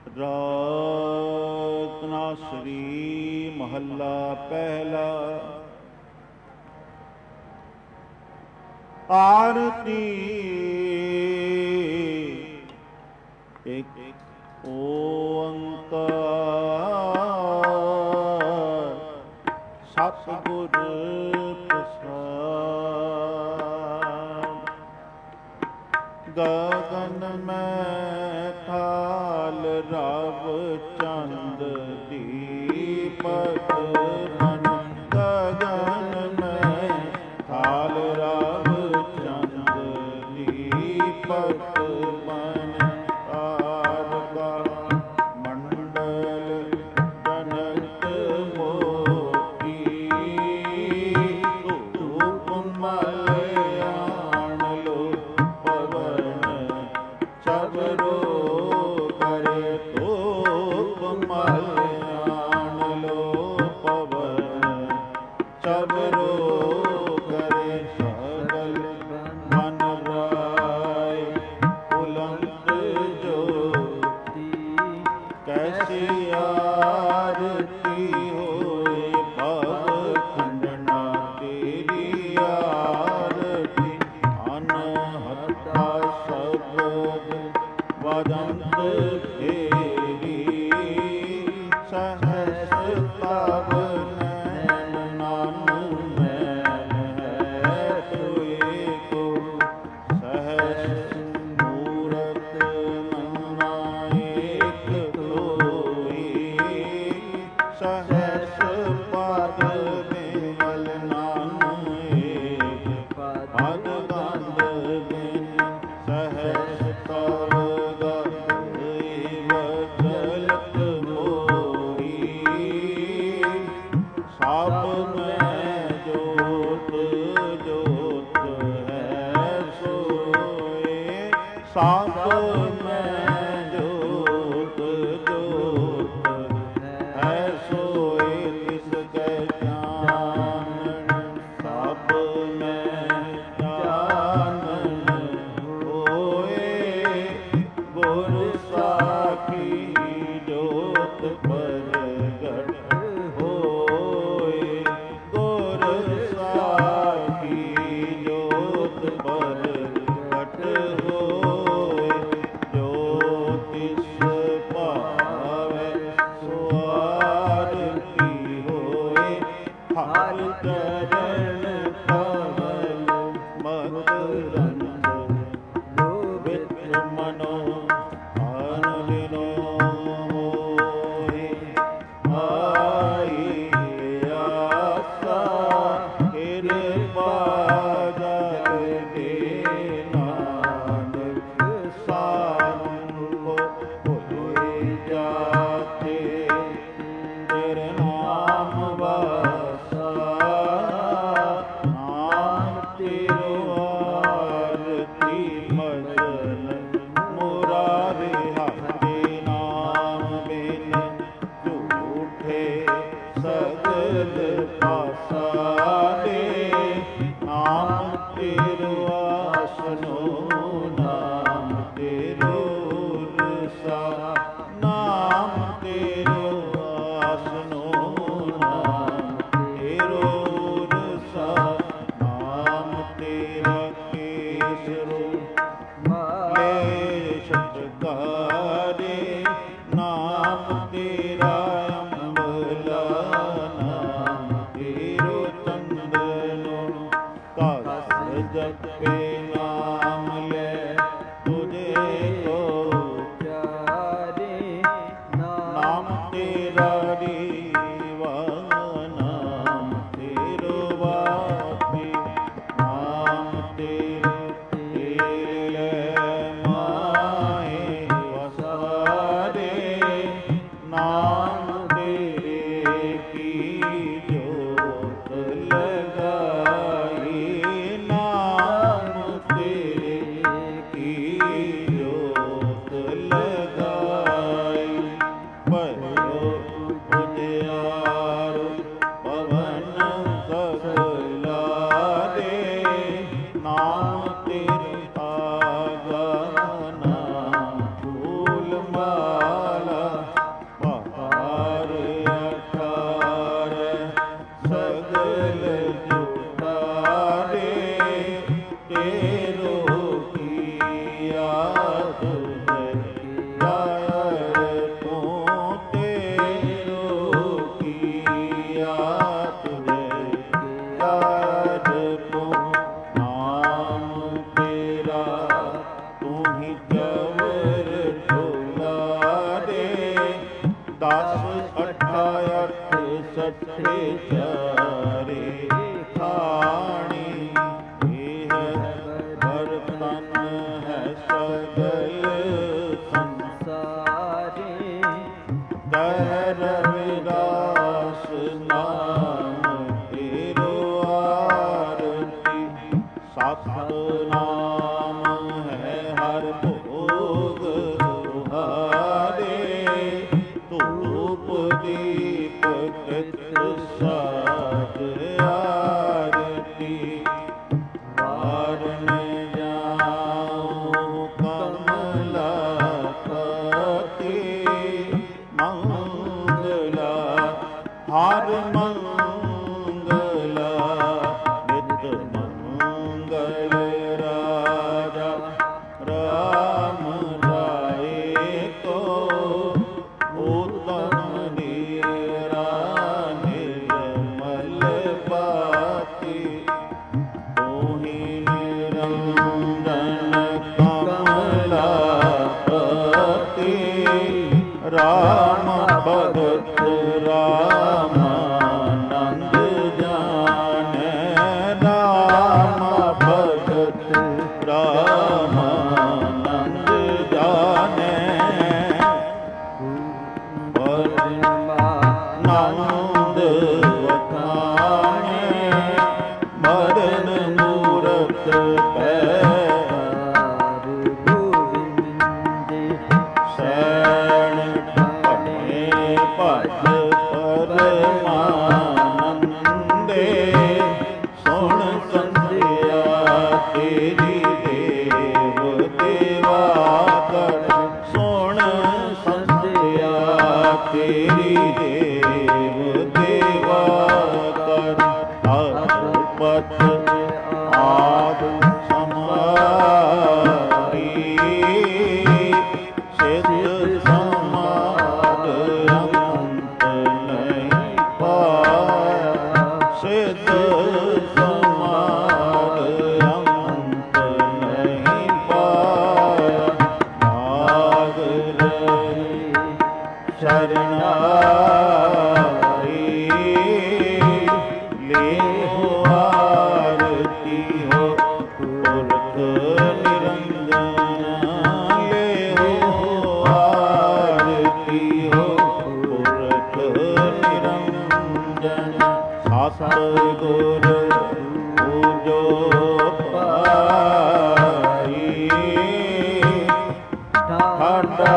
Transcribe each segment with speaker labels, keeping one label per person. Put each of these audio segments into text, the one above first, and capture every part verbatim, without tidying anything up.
Speaker 1: ਰਤਨਾਸਰੀ ਮਹੱਲਾ ਪਹਿਲਾ। ਆਰਤੀ ਇੱਕ ਓੰਕਾਰ ਸਤਿਗੁਰ ਪ੍ਰਸਾਦ। ਗਗਨ ਮੈਂ ਥਾਲ ਰਵ ਚੰਦ ਦੀਪਕ ਮਨ। ਗਗਨ ਮੈਂ ਥਾਲ ਰਵ ਚੰਦ ਦੀਪਕ ਮਨ। ਤਾਰਕਾ ਮੰਡਲ ਜਨਤ ਮੋਤੀ। ਧੂਪ ਮਲ ਆਣ ਲੋ ਪਵਨ ਚਬਰੋ ਕਰੇ। ਧੂਪ ਮਲ ਆਣ ਲੋ ਪਵਨ ਚਬਰੋ ਕਰੇ। ਸਗਲ ਮਨ ਰਾਏ ਉਲੰਤ ਜੋਤੀ। ਕੈਸੀ ਆਰਤੀ ਹੋਏ ਭਵ ਖੰਡਨਾ ਤੇਰੀ ਆਰਤੀ। ਅਨਹਤਾ ਸ਼ਬਦ ਵਦੰਤ ਤੇਰੀ। ਸਹਸ ਤਵ ਨੈਣ ਨਾਮ ਮੈਲ ਹੈ ਤੋਏ ਕੋ। ਸਹਸ ਮੂਰਤ ਮਨਾ ਏਕ ਹੋਈ। ਸਹਸ ਪਦ ਬਿਮਲ ਨਾਮ ਏਕ ਪਦ ਗੰਧ ਬਿਨ। ਸਹਸ ਤਵ ਗੰਧ ਏਵ ਚਲਤ ਮੋਰੀ। ਸਭ ਮੈਂ ਜੋਤ ਜੋਤ ਹੈ ਸੋਏ। ਸਭ ਮੈਂ ਜੋਤ ਜੋਤ ਹੈ ਸੋਏ। ਤਿਸ ਕੈ ਜਾਣਨ ਸਭ ਮੈਂ ਜਾਣਨ ਹੋਏ। ਗੁਰ ਸਾਖੀ ਜੋਤ ਪ੍ਰਗਟ ਹੋਏ। ਗੁਰ ਸਾਖੀ ਜੋਤ ਪ੍ਰਗਟ ਹੋਏ। ਜੋ ਤਿਸ ਭਾਵੈ ਸੋ ਆਰਤੀ ਹੋਏ। ਹਰਿ ਚਰਨ ਕਮਲ ਮਕਰੰਦ। ਵਿਚ ਮਨੋ ਆਨੰਦਿਨੋ ਮੋਹਿ। ਆਈ ਆਸਾ ਕਿਰਪਾ ਜਗ ਦੇ ਨਾਨਕ। ਸਾਨੁ ਹੋਏ ਜਾਤੇ ਤੇਰੇ ਨਾਮ ਵਾਸਾ। ਨਾਮ ਤੇਰੋ ਆਰਤੀ ਭਜਨ ਮੁਰਾਰੇ। ਹਰਿ ਨਾਮ ਬਿਨ ਝੂਠੇ ਸਗਲ ਪਾਸਾ ਦੇ। ਨਾਮ ਤੇਰੋ ਆਸਨੋ ਨਾਮ ਤੇਰੋ ਰਸਾ। ਨਾਮ ਤੇਰੋ ਆਸਨੋ ਨਾਮ ਤੇਰੋ ਰਸਾ। ਨਾਮ ਤੇਰਾ ਕੇਸਰੋ ਲੈ ਛਟਕਾਰੇ। ਨਾਮ ਤੇਰਾ ਅੰਬਲਾ। ਨਾਮ ਤੇਰੋ ਚੰਦਨੋ ਕਸ ਜਪੇ। ਨਾਮ ਲੈ ਤੁਝੇ ਕੋ ਚਾਰੇ। ਨਾਮ ਤੇਰਾ ਰੀਵਾ। ਨਾਮ ਤੇਰੋ ਵਾਪੀ। ਨਾਮ ਤੇਰੇ ਤੇਰੇ ਮਾਏ ਵਸਾਰੇ। ਨਾਮ ਤੇਰੇ ਕੀ ਜੋਤ ਲਗਾਈ। ਨਾਮ ਤੇਰੇ ਕੀ ਜੋਤ ਲਗਾਈ। ਭਇਓ ਉਜਿਆਰ ਪਵਨ ਸਗਲਾ ਦੇ। ਨਾਮ ਤੇਰੇ ਆਗਾ ਨਾਮ ਫੂਲ ਮਾਲਾ। तेरो किया तुझे अर्पण तेरो किया तुझे अर्पण नाम तेरा तू ही जबर ढोला दे दस अठा अठ सठे चारे खाणी यह बर्तन है सगल संसारे कह रविदास नाम तेरो आरती सतनाम है हर भोग तुहारे धूप दीप कृत साज आरती वारण जाऊं कमलापति मंगला हर मंगला नित मंगल राजा राम राय को उत्तम नीरा निर्मल बाती तोहि निरंजन कमलापति राम भगत रामानंद जाने राम भगत रामानंद जाने नंद वखाने मरण मूरत पैर सैन पढ़े भज परमानंदे सुन संध्या तेरी देव देवा कर सुन संध्या तेरी देव देवा कर अदपत आद समारी सिद्ध समाद अंत नहीं पाया सिद्ध समाद अंत नहीं पाया भाग रही शरणाई ले हो आरती हो पुरख निरंजन ले हो आरती हो पुरख निरंजन सतगुर पूजो पाई ठाडा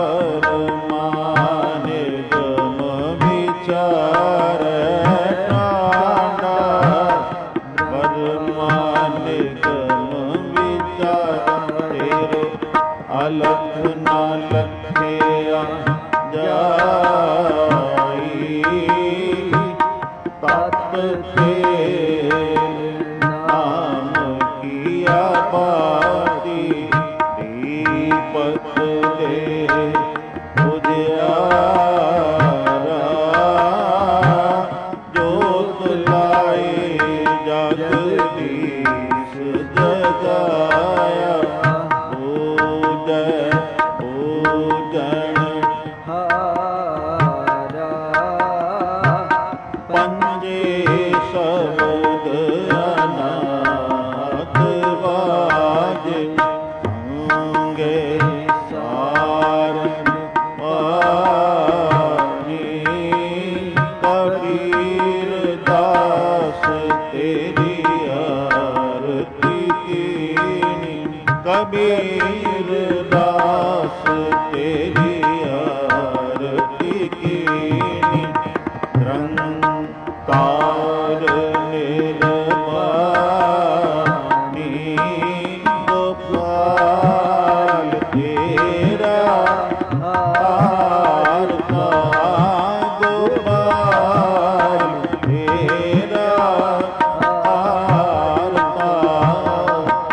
Speaker 1: परमाने गम विचार ठाडा परमाने गम विचार तेरो अलख न लखिया जाई तत तेरे नाम किया पाती दीपक दे उजियारा जोत लाए जगदीश जगाया पूजय पूजन पंजे शब्द अनाथ बाजे संगे सारन पानी कबीर दास तेरी आरती कीनी कबीर दास तेरी आरती कीनी रंकार निर्वाणी गोपाल तेरा हार का गोपाल तेरा हार का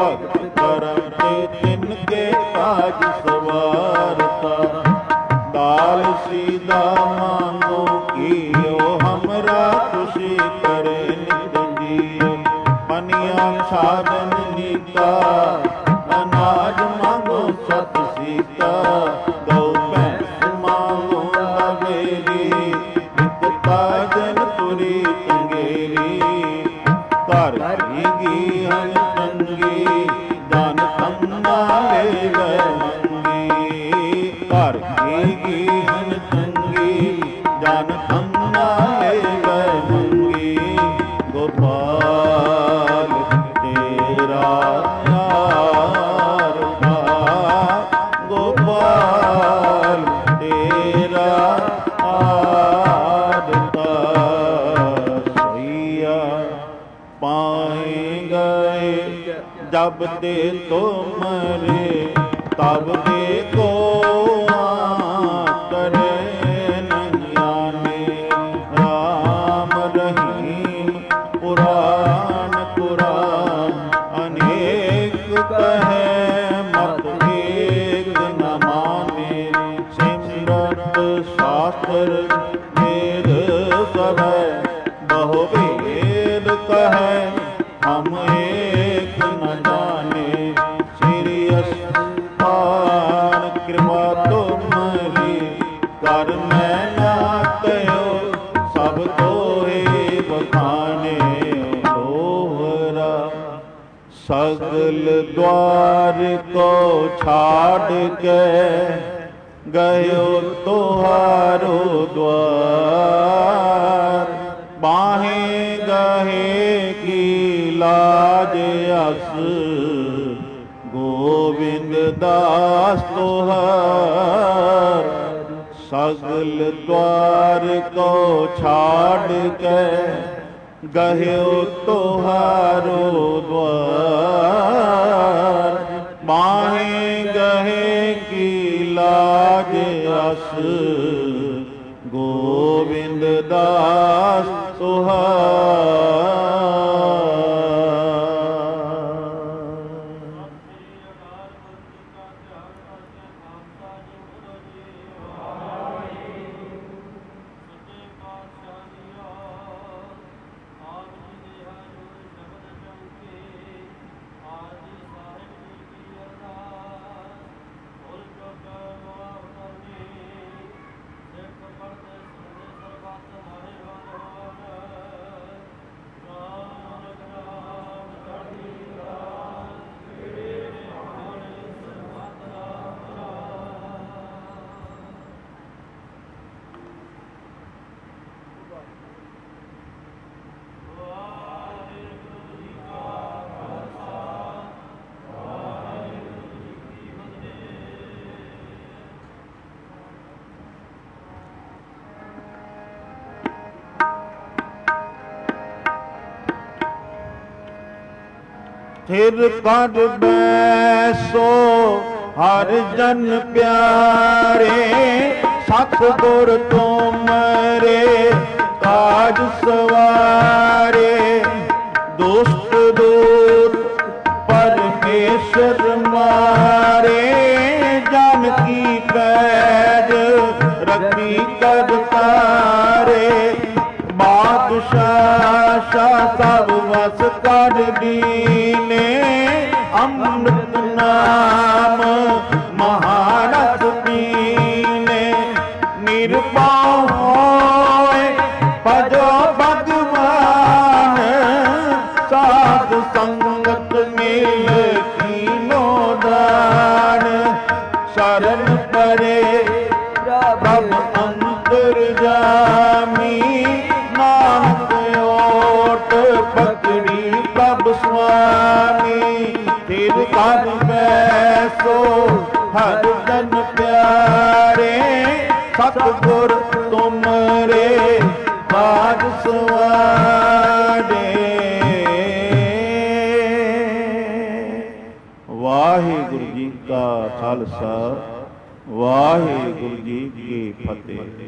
Speaker 1: भक्त करम ते तिनके काज सवारता। दाल सीधा मांगो कियो हमरा खुशी करे नित जियो। पनिया साधन नीका अनाज मांगो सत सीता। गौ भैंस मांगो तवेरी नित काजन तुरी चंगेरी। घर की हन चंगी जन तन्ना लेवे मंगी। घर की हन चंगी जन तन्ना लेवे मंगी। गोपाल तेरा प्यार था, गोपाल तेरा प्यार था। सैया पाए गए जब दे तुमरे तब देखो करे नहीं आने। राम रहीम पुराण पुराण अनेक कहे मत एक न माने। सिमरत शास्त्र वेद सब बहु वेद कहे हम एक न जाने। श्री अस्तान कृपा तुमरी कर मैं ना कहो सब कोई बखाने। लोहरा सगल द्वार को छाड़ के गयो तोहारो द्वार। बाहें गहे की लाज अस गोविंद दास तोहार। सगल द्वार को छाड़ के गयो तोहारो द्वार। बाहें गहे की लाज अस गोविंद दास तोहार। फिर कर बैसो हर जन प्यारे। सतगुर तुमरे काज सवारे। दुष्ट दूत परमेश्वर मारे। जानकी पैज रखी कर तारे। बादशाह सब वस कर दीने। अमृत नाम महारथ पीने। निर्भय होए भजो भगवान। साध संगत मिल कीनो दान। शरण परे प्रभु अंतर्यामी। नानक ओट पकड़ी प्रभु स्वामी। फिर कर बैसो हर जन प्यारे। सतगुर तुमरे काज सवारे। वाहिगुरु जी का खालसा वाहिगुरु जी की फतेह।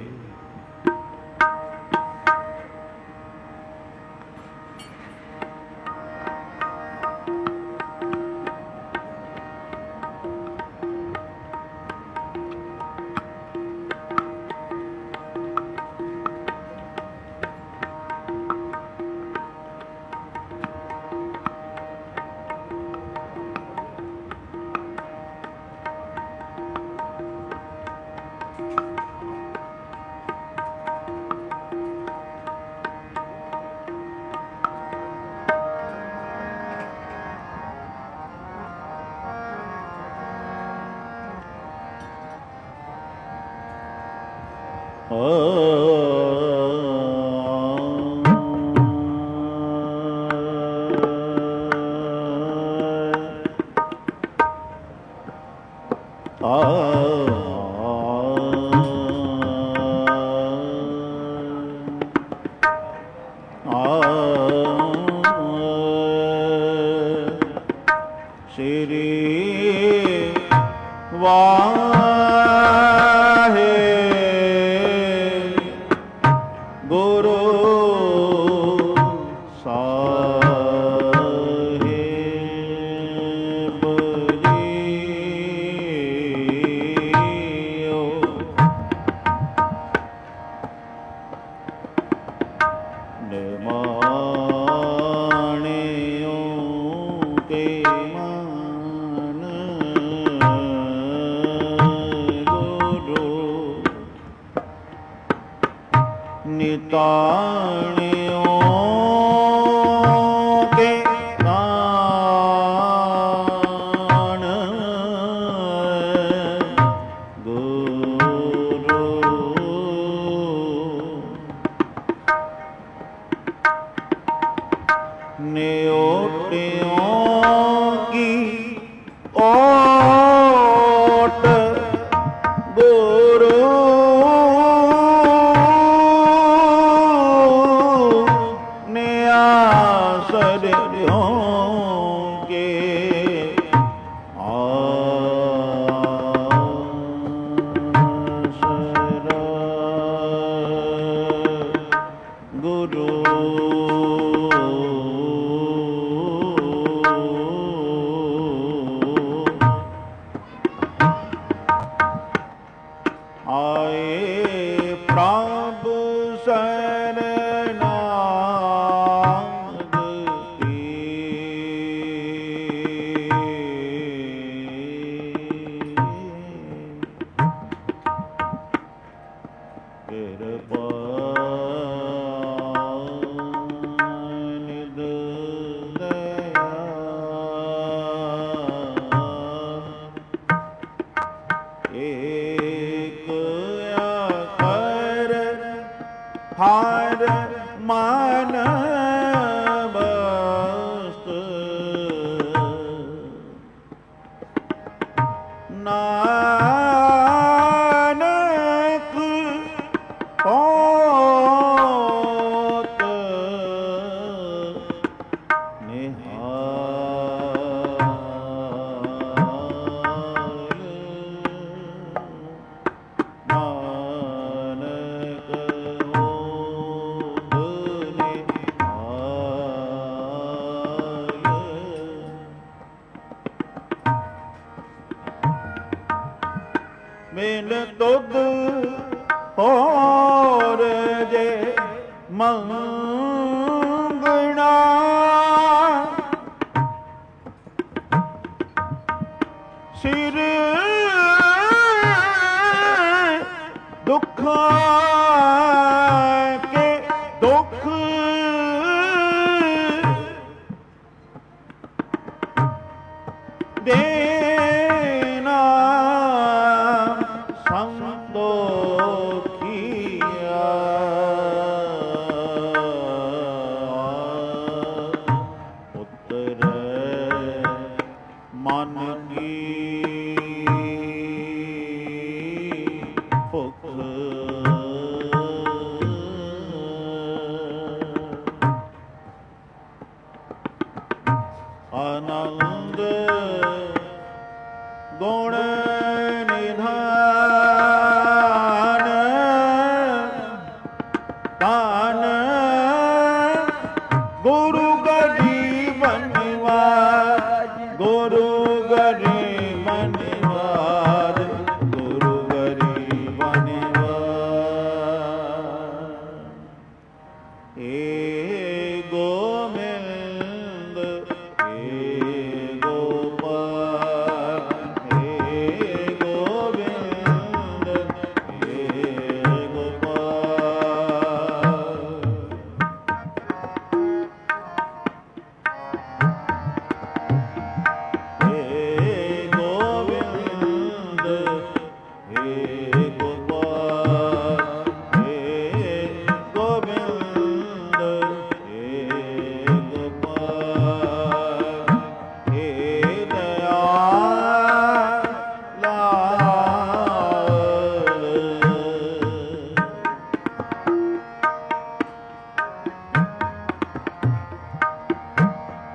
Speaker 1: He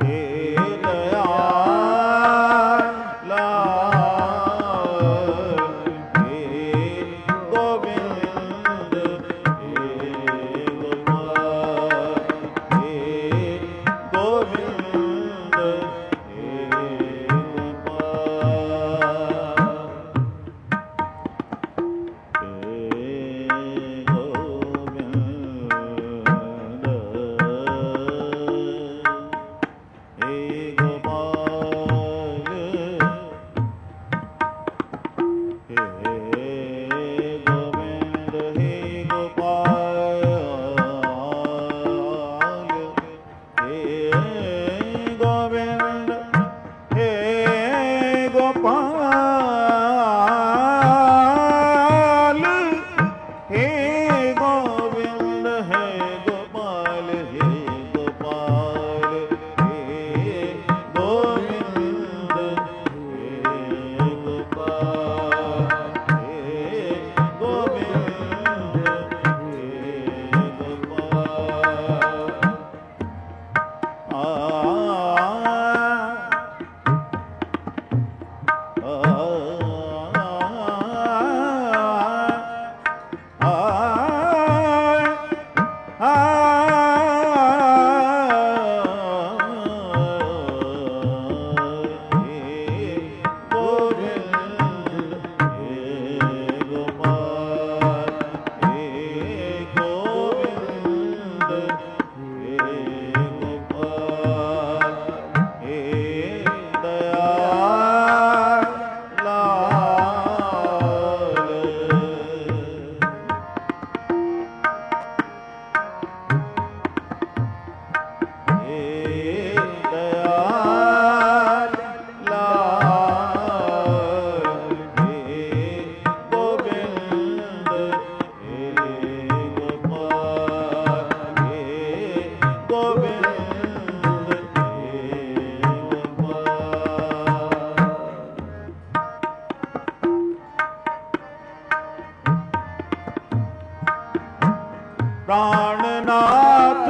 Speaker 1: ਪ੍ਰਾਣਨਾਥ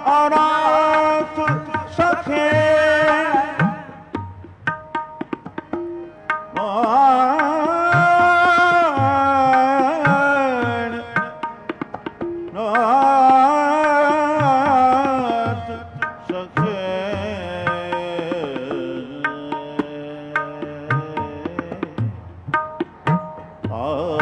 Speaker 1: ਅਨਾਥ ਸਖੇ ਮਾਨ ਨਾਥ ਸਖੇ ਆ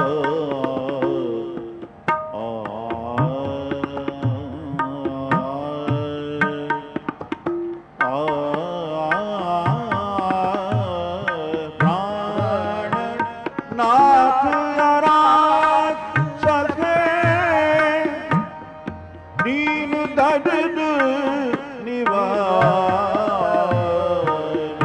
Speaker 1: ਨਾਥ ਅਨਾਥ ਸਖੇ ਦੀਨ ਦਰਦ ਨਿਵਾਰ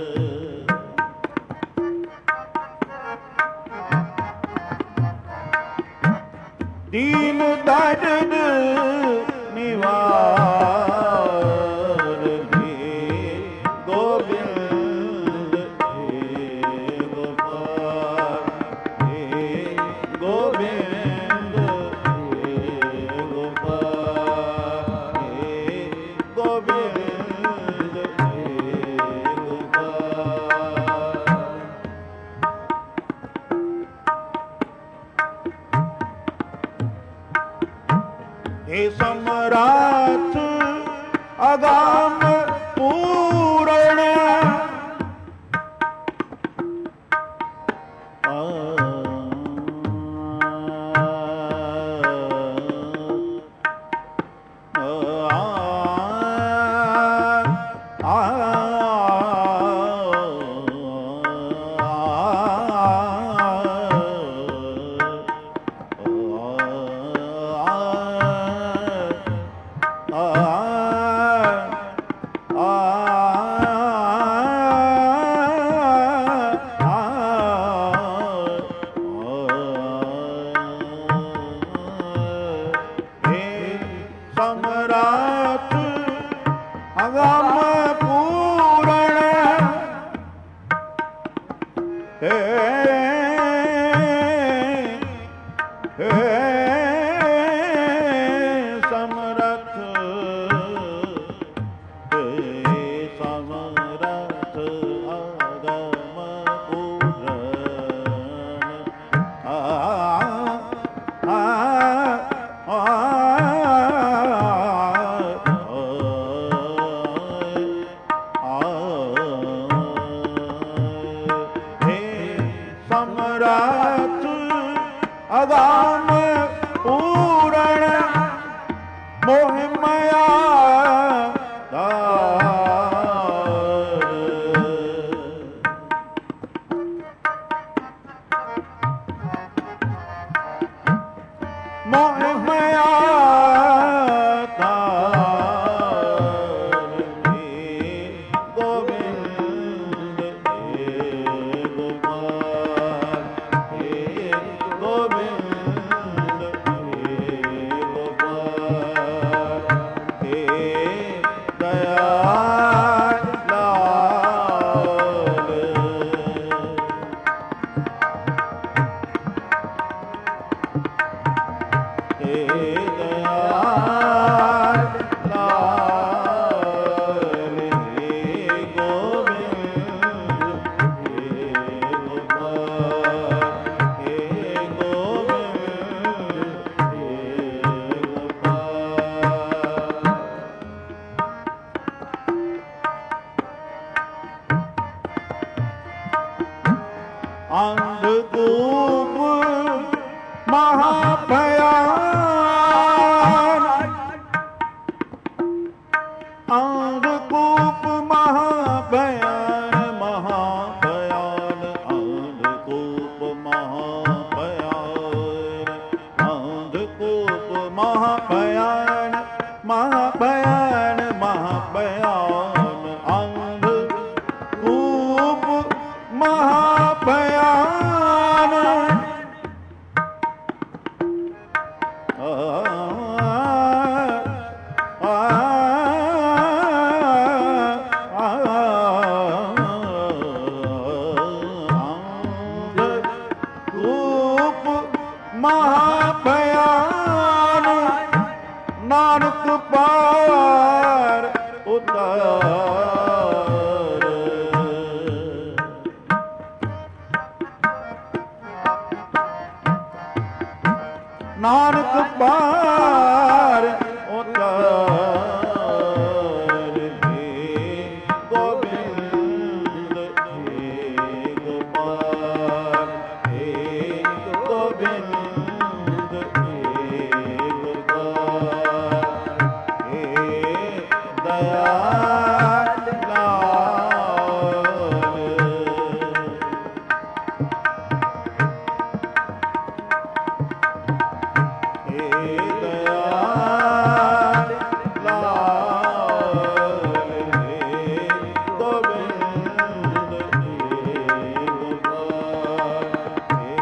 Speaker 1: ਦੀਨ ਦਰਦ ਨਿਵਾਰ ਦੇ ਗੋਬਿੰਦ ਗੋਬਿੰਦ ਗੋਪਾਲ ਗੋਬਿੰਦ ਗੋਪਾਲ हे ਸਮਰਾਟ ਅਗਾਮ ਪੂਰਨ ਸਮਰਾਟ ਅਗਮ ਪੂਰਨ ਹੈ ਹੈ ਸਮਰਥ ਹੈ ਅੰਧਕੂਪ ਮਹਾਭਿਆਨ ਅੰਧਕੂਪ ਮਹਾਭਿਆਨ ਮਹਾਭਿਆਨ ਅੰਧਕੂਪ ਮਹਾਭਿਆਨ ਅੰਧਕੂਪ ਮਹਾਭਿਆਨ ਮਹਾਭਿਆਨ ਮਹਾਭਿਆਨ ਅੰਧਕੂਪ ਮਹਾਭਿਆਨ ਅੰਧਕੂਪ ਮਹਾਭਿਆਨ ਨਾਨਕ ਪਾਰ ਉਤਾਰ ਨਾਨਕ ਪਾਰ ਉਤਾਰ ਹੇ ਗੋਬਿੰਦ ਹੇ ਗੋਪਾਲ ਹੇ ਗੋਬਿੰਦ ਹੇ ਗੋਪਾਲ ਹੇ ਦਇਆਲ ਲਾਲ ਹੇ ਦਇਆਲ ਲਾਲ ਹੇ ਗੋਬਿੰਦ ਹੇ ਗੋਪਾਲ ਹੇ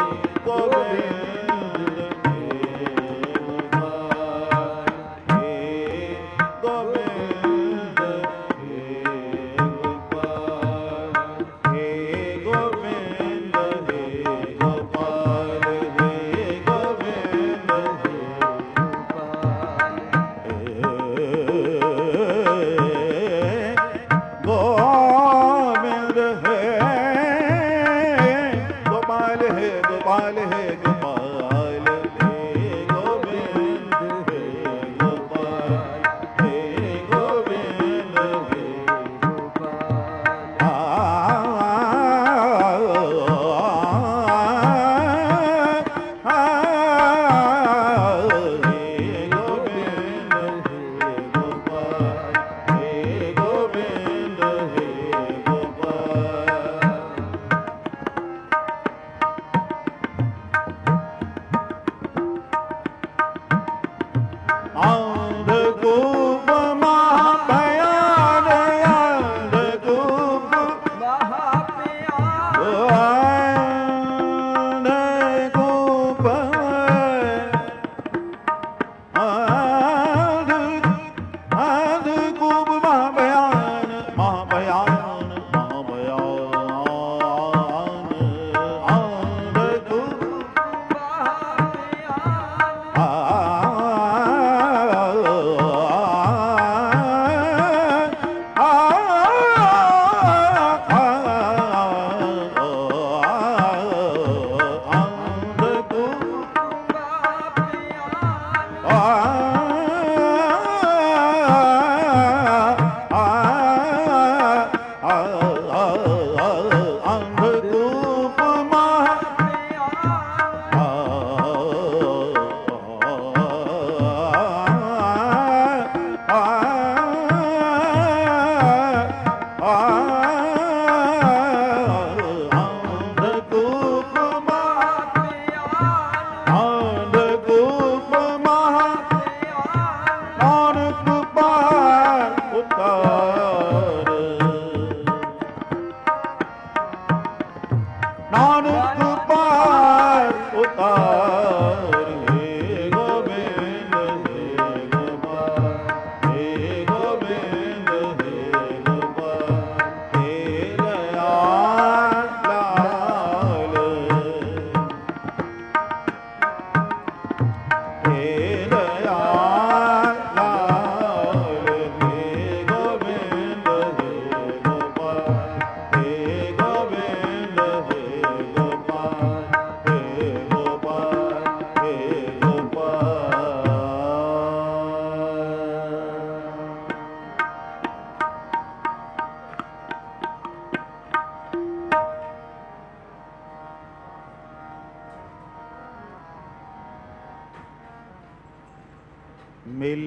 Speaker 1: ਗੋਬਿੰਦ ਹੇ ਗੋਪਾਲ ਹੇ ਗੋਬਿੰਦ ਹੇ ਗੋਪਾਲ ਹੇ ਗੋਬਿੰਦ ਹੇ ਗੋਪਾਲ ਹੇ ਗੋਬਿੰਦ ਹੇ ਗੋਬਿੰਦ ਹੈ ਗੋਪਾਲ ਹੈ ਗੋਪਾਲ ਹੈ ਗੋਪਾਲ ਹੈ ਗੋਬਿੰਦ ਹੈ ਗੋਪਾਲ ਹੈ ਗੋਬਿੰਦ ਹੈ ਆ ਅੰਧਕੂਪ ਮਹਾਭਿਆਨ ਅੰਧਕੂਪ ਅੰਧਕੂਪ ਅੰਧਕੂਪ ਮਹਾਭਿਆਨ ਮਹਾਭਿਆਨ ਮਹਾਭਿਆਨ ਅੰਧਕੂਪ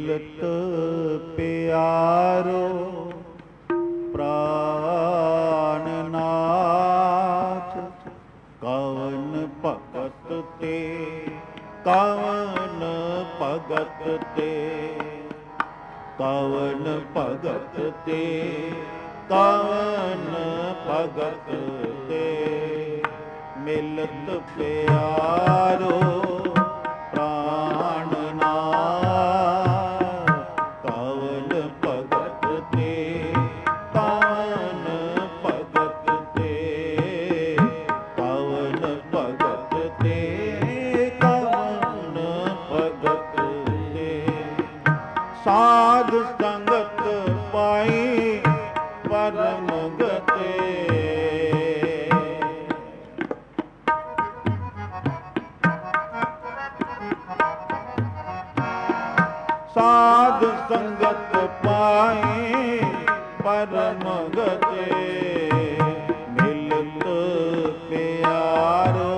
Speaker 1: ਮਿਲਤ ਪਿਆਰੋ ਪ੍ਰਾਨ ਨਾਥ, ਕਵਨ ਭਗਤ ਤੇ ਕਵਨ ਭਗਤ ਤੇ ਕਵਨ ਭਗਤ ਤੇ ਕਵਨ ਭਗਤ ਤੇ ਮਿਲਤ ਪਿਆਰੋ ਪ੍ਰਾਨ ਨਾਥ, ਕਵਨ ਭਗਤ ਤੇ ਕਵਨ ਭਗਤ ਤੇ ਕਵਨ ਭਗਤ ਤੇ ਕਵਨ ਭਗਤ ਤੇ ਸਾਧ ਸੰਗਤ ਪਾਈ ਪਰਮ ਗਤੇ। ਸਾਧ ਸੰਗਤ ਪਾਈ ਪਰਮ ਗਤੇ, ਮਿਲਤ ਪਿਆਰੋ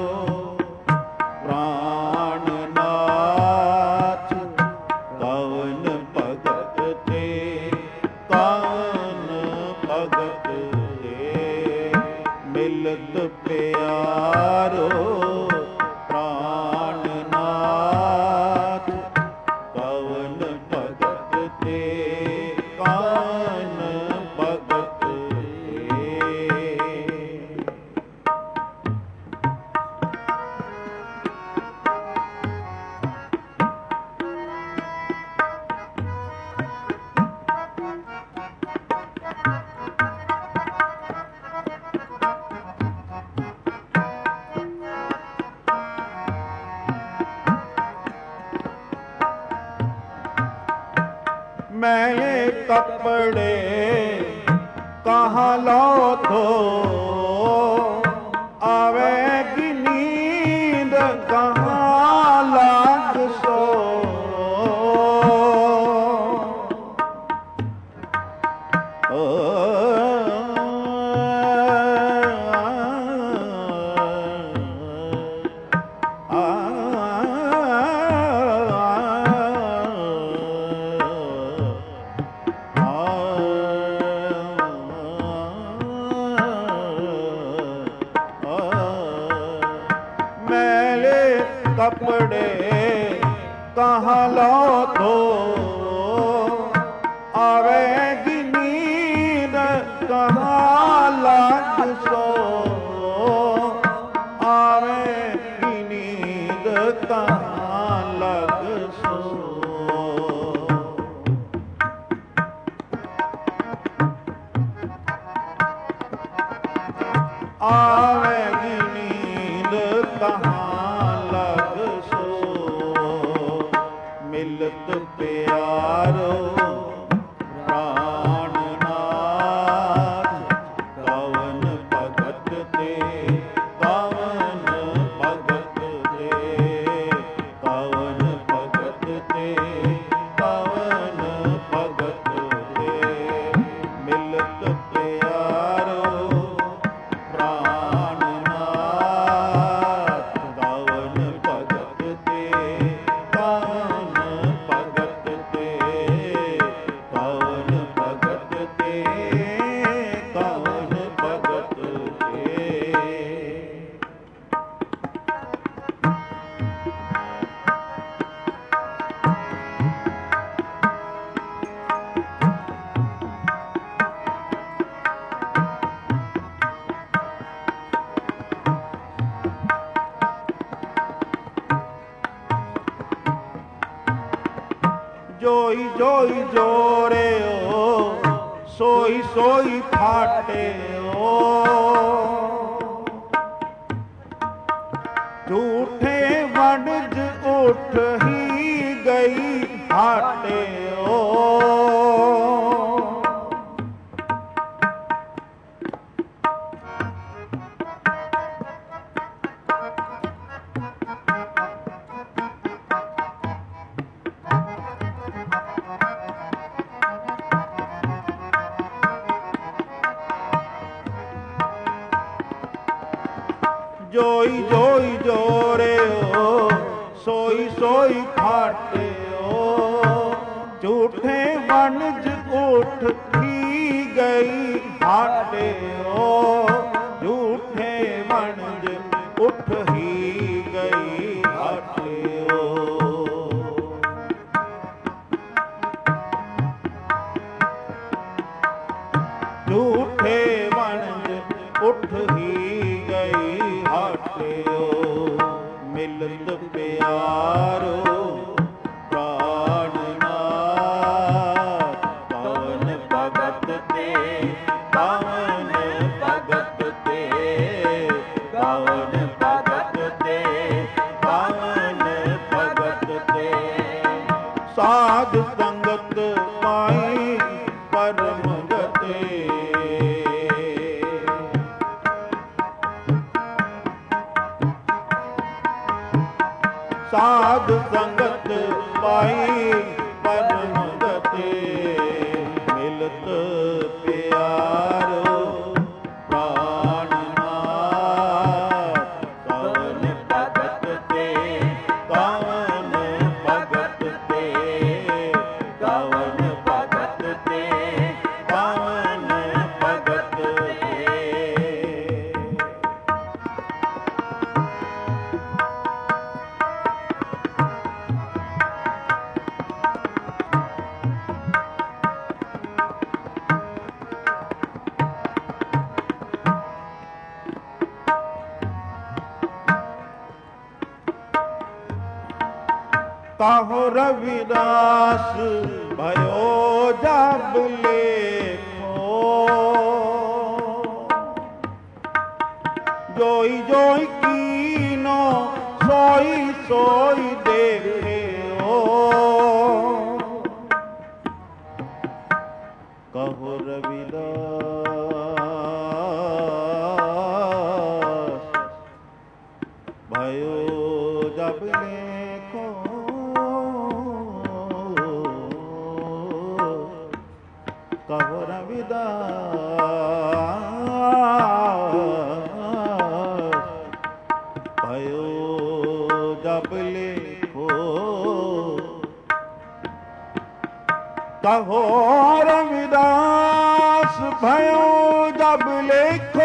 Speaker 1: ਪ੍ਰਾਨ ਨਾਥ, ਕਵਨ ਭਗਤ ਤੇ ਕਵਨ ਭਗਤ ਤੇ ਮਿਲਤ ਪਿਆਰੋ ਪ੍ਰਾਨ ਨਾਥ, ਕਵਨ ਭਗਤ ਤੇ ਕਵਨ ਭਗਤ ਤੇ। मैले कपड़े कहाँ लो धो, आवेगी नींद कहाँ लाग सो। ओ, कपड़े कहाँ लो धो, आवेगी नींद कहाँ लाग सो। आवेगी नींद कहाँ लाग सो। आवेगी नींद कहाँ लग सो, मिलत प्यारो प्राण नाथ, कवन भगत ते कवन भगत ते कवन भगत ते कवन भगत ते मिलत प्यारो प्राण नाथ, कवन भगत ते कवन भगत ते कवन भगत ते कवन भगत ते। जोई जोई जोड़े हो, सोई सोई फाटे हो। झूठे वणज उठ ही गई हाटे हो। जोई जोई जोड़े हो, सोई सोई फाटे हो। ਝੂਠੇ ਵਣਜ ਉਠ ਹੀ ਗਈ ਹਾਟਿਓ, ਝੂਠੇ ਵਣਜ ਉਠ ਹੀ ਗਈ ਹਾਟਿਓ। ਝੂਠੇ ਵਣਜ ਉਠ ਹੀ ਗਈ ਹਾਟਿਓ, ਮਿਲਤ ਪਿਆਰੋ ਸਾਧ ਸੰਗਤ ਪਾਈ ਪਰਮ ਗਤੇ, ਸਾਧ ਸੰਗਤ ਪਾਈ ਪਰਮ ਗਤੇ, ਮਿਲਤ ਪਿਆਰੋ ਪ੍ਰਾਣ ਨਾਥ, ਕਵਨ ਭਗਤ ਤੇ ਕਵਨ ਭਗਤ ਤੇ, ਕਵਨ ਭਗਤ ਤੇ ਕਵਨ ਭਗਤ ਤੇ। ਕਾਹੋ ਰਵਿਦਾਸ भयो ਜਬ ਲੇਖੋ, ਜੋਈ ਜੋਈ ਕੀਨੋ ਸੋਈ ਸੋਈ ਦੇਖਿਓ। ਕਹੋ ਰਵਿਦਾਸ भयो ਜਬ ਲੇਖੋ, ਕਹੋ ਰਵਿਦਾਸ भयो ਜਬ ਲੇਖੋ, ਕਹੋ ਰਵਿਦਾਸ भयो ਜਬ ਲੇਖੋ।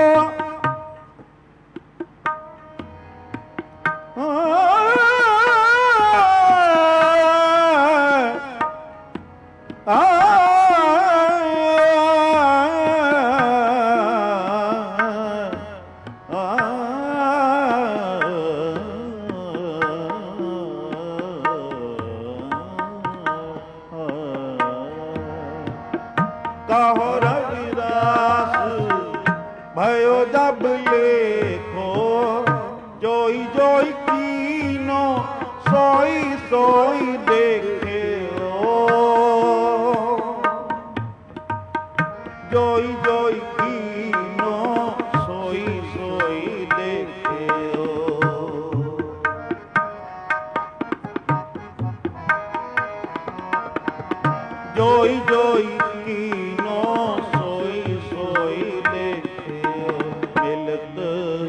Speaker 1: ਕਹੋ ਰਵਿਦਾਸ भयो ਜਬ ਲੇਖੋ, ਜੋਈ ਜੋਈ ਕੀਨੋ ਸੋਈ ਸੋਈ ਦੇਖਿਓ। ਜੋਈ ਜੋਈ ਕੀਨੋ ਸੋਈ ਸੋਈ ਦੇਖਿਓ। ਜੋਈ ਜੋਈ ਕੀਨੋ ਸੋਈ ਸੋਈ ਦੇਖਿਓ, ਮਿਲਤ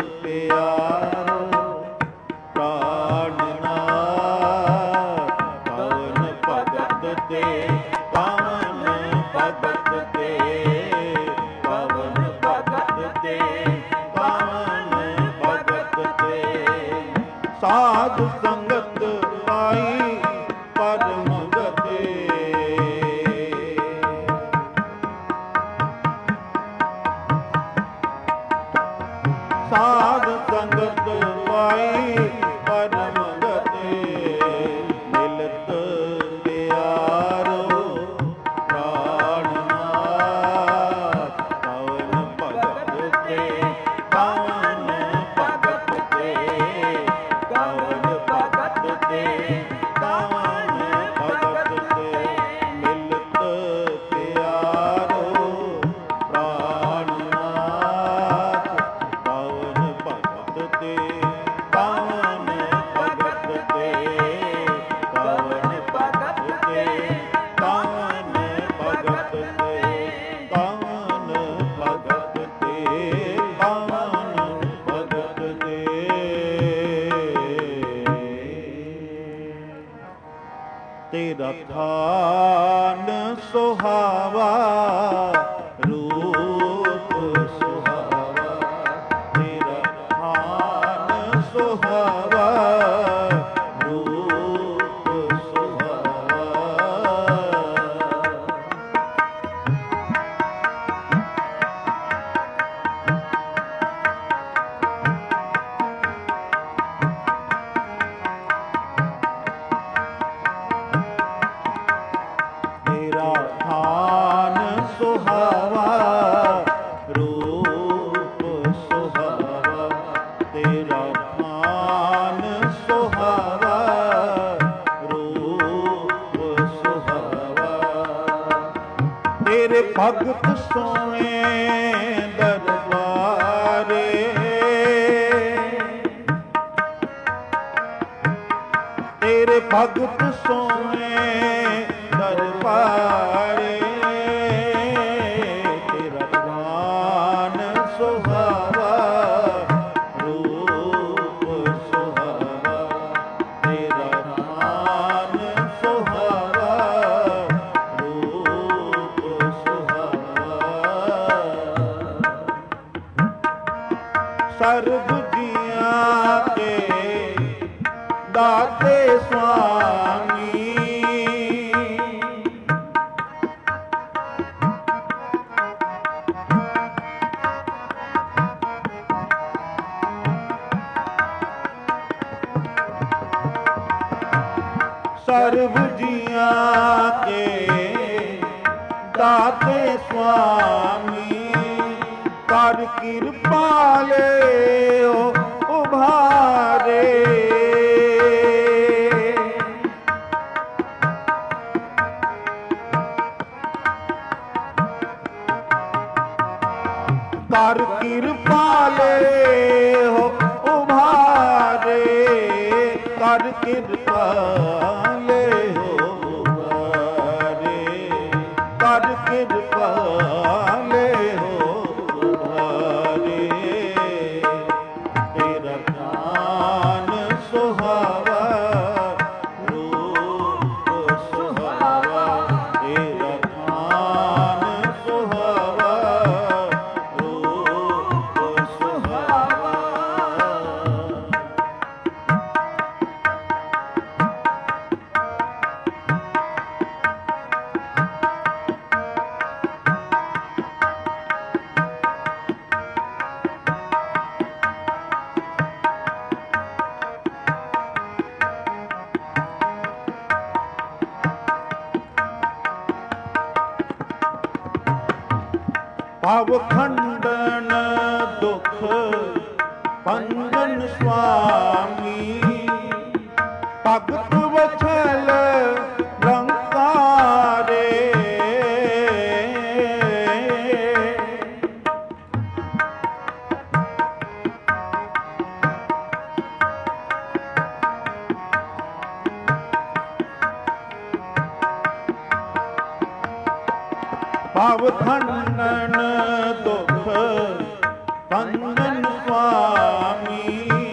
Speaker 1: ਪਿਆਰੋ ਪ੍ਰਾਣ ਨਾਥ, ਕਵਨ ਭਗਤ ਤੇ ਕਵਨ ਭਗਤ ਤੇ, ਕਵਨ ਭਗਤ ਤੇ ਕਵਨ ਭਗਤ ਤੇ। ਸਾਧ ਸੰਗਤ ਪਾਈ ਪਰਮ ਗਤੇ, ਸਾਧ ਸੰਗਤ ਪਾਈ ਪਰਮ ਗਤੇ, ਮਿਲਤ ਪਿਆਰੋ ਪ੍ਰਾਣ ਨਾਥ, ਕਵਨ ਭਗਤ ਤੇ ਕਵਨ ਭਗਤ ਤੇ, ਕਵਨ ਭਗਤ ਤੇ ਕਵਨ ਭਗਤ ਤੇ। ਮਿਲਤ ਪਿਆਰੋ ਪ੍ਰਾਣ ਨਾਥ, ਕਵਨ ਭਗਤ ਤੇ ਕਵਨ ਭਗਤ ਸੋਹਣੇ ਦਰਬਾਰੇ, ਤੇਰੇ ਭਗਤ ਸੋਹਣੇ ਦਰਬਾਰੇ, ਤੇਰਾ ਗਾਨ ਸੁਹਾਵਾ ਰੂਪ ਸੁਹਾਵਾ, ਤੇਰਾ ਗਾਨ ਸੁਹਾਵਾ ਰੂਪ ਸੁਹਾਵਾ। ਸਰਬ ਜੀਆਂ ਕੇ ਦਾਤੇ ਸੁਆਮੀ, ਸਰਬ ਜੀਆਂ ਕੇ ਦਾਤੇ ਸੁਆਮੀ, ਕਰ ਕਿਰਪਾ ਲਿਓ ਉਭਾਰੇ, ਕਰ ਕਿਰਪਾ ਲਿਓ ਉਭਾਰੇ, ਕਰ ਕਿਰਪਾ ਲਿਓ ਉਭਾਰੇ, ਕਰ ਕਿਰਪਾ ਲਿਓ ਉਭਾਰੇ, ਤੇਰਾ ਗਾਨ ਸੁਹਾਵਾ ਰੂਪ ਸੁਹਾਵਾ, ਤੇਰਾ ਗਾਨ ਸੁਹਾਵਾ ਰੂਪ ਸੁਹਾਵਾ। ਭਵ ਖੰਡਨ ਦੁਖ ਭੰਜਨ ਸੁਆਮੀ, ਭਗਤ ਵਛਲ ਰੰਕਾਰੇ, ਭਵ ਖੰਡਨ ਦੁਖ ਭੰਜਨ ਸੁਆਮੀ,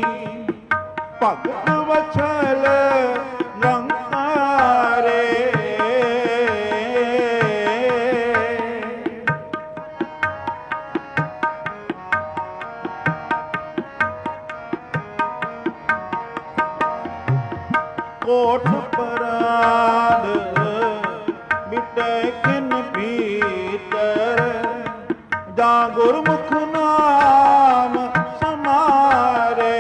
Speaker 1: ਭਗਤ ਵਛਲ ਰੰਕਾਰੇ, ਕੋਟ ਪਰਾਦ ਮਿਟੇ ਕਿਨ ਭੀਤਰ, ਜਾਂ ਗੁਰਮੁਖ ਨਾਮ ਸਮਾਰੇ,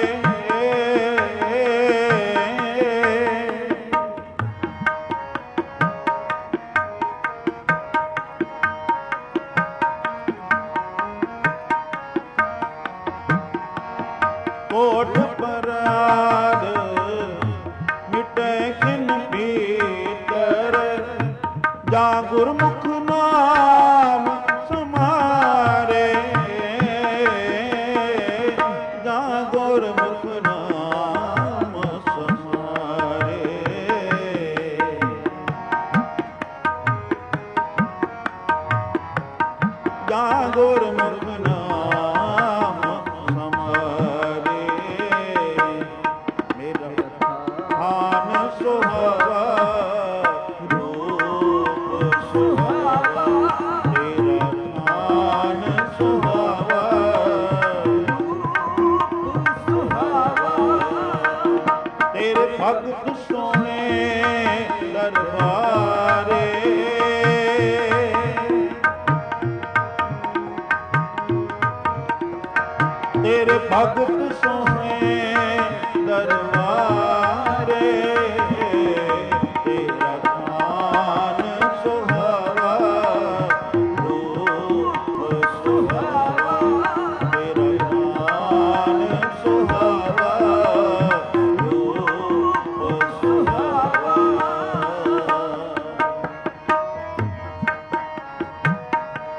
Speaker 1: ਕੋਟ ਪਰਾਦ ਮਿਟੇ ਕਿਨ ਭੀਤਰ, ਜਾਂ ਗੁਰਮੁਖ ਨਾਮ ਸਮਾਰੇ, ਜਾਂ ਗੁਰਮੁਖ ਨਾਮ ਸਮਾਰੇ, ਜਾਂ ਗੁਰਮੁਖ ਨਾਮ ਸਮਾਰੇ, ਮੇਰਾ ਖਾਨ ਸੁਹਾਵਾ ਰੂਪ ਸੁਹਾਵਾ, ਤੇਰਾ ਖਾਨ ਸੁਹਾਵਾ ਰੂਪ ਸੁਹਾਵਾ, ਤੇਰੇ ਭਗਤ ਸੋਹਣੇ ਦਰਬਾਰੇ, ਤੇਰੇ ਭਗਤ ਸੋਹਣੇ ਦਰਬਾਰੇ, ਤੇਰਾ ਖਾਨ ਸੁਹਾਵਾ ਰੂਪ ਸੁਹਾਵਾ, ਤੇਰਾ ਖਾਨ ਸੁਹਾਵਾ ਰੂਪ ਸੁਹਾਵਾ।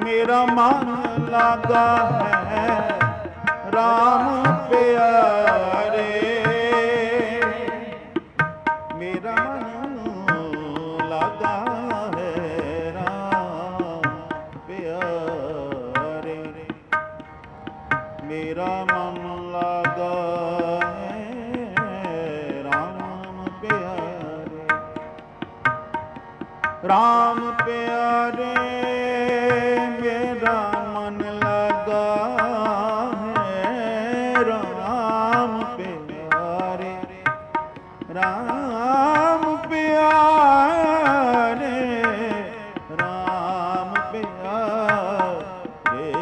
Speaker 1: ਮੇਰਾ ਮਨ ਲਾਗਾ ਹੈ ਰਾਮ ਪਿਆਰੇ, ਮੇਰਾ ਮਨ ਲਾਗਾ ਹੈ ਰਾਮ ਪਿਆਰੇ, ਮੇਰਾ ਮਨ ਲਾਗਾ ਹੈ ਰਾਮ ਪਿਆਰੇ, ਰਾਮ ਪਿਆਰੇ ਮੇਰਾ ਮਨ ਲਾਗਾ ਹੈ ਰਾਮ ਪਿਆਰੇ, ਰਾਮ ਪਿਆਰੇ, ਰਾਮ ਪਿਆਰੇ,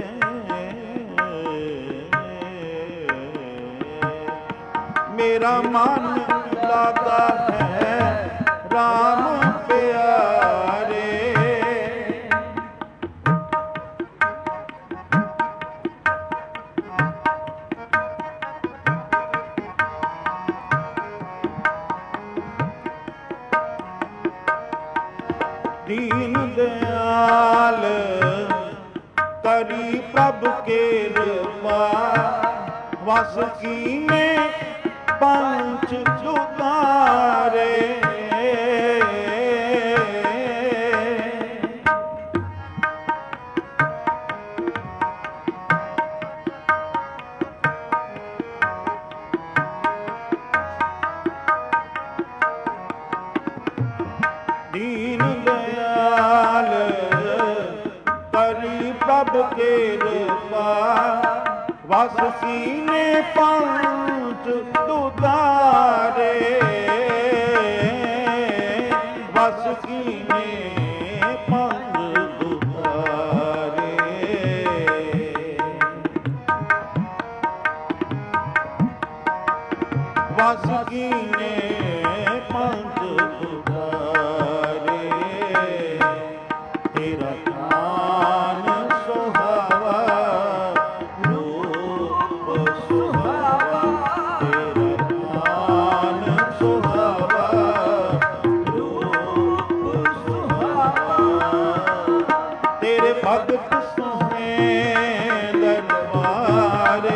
Speaker 1: ਮੇਰਾ ਮਨ ਲਾਗਾ ਹੈ ਰਾਮ ਪਿਆਰੇ, ਦੀਨ ਦਿਆਲ ਕਰੀ ਪ੍ਰਭ ਕਿਰਪਾ, ਵਸ ਕੀਨੇ ਪੰਚ ਜੁਗਾਰੇ, ਦੀਨ ਦਿਆਲ ਕਰੀ ਪ੍ਰਭ ਕਿਰਪਾ, ਵਸ ਕੀਨੇ ਪੰਚ ਦੁਦਾਰੇ, ਵਸ ਕੀਨੇ ਪੰਚ ਦੁਦਾਰੇ, ਵਸ ਕੀਨੇ ਪੰਚ ਦੁਦਾਰੇ, ਤੇਰਾ ਨਾਮ ਸੁਹਾਵਾ ਰੂਪ ਸੁਹਾਵਾ, ਤੇਰਾ ਨਾਮ ਸੁਹਾਵਾ ਰੂਪ ਸੁਹਾਵਾ, ਤੇਰੇ ਭਗਤ ਸੁਨੇ ਦਰਬਾਰੇ,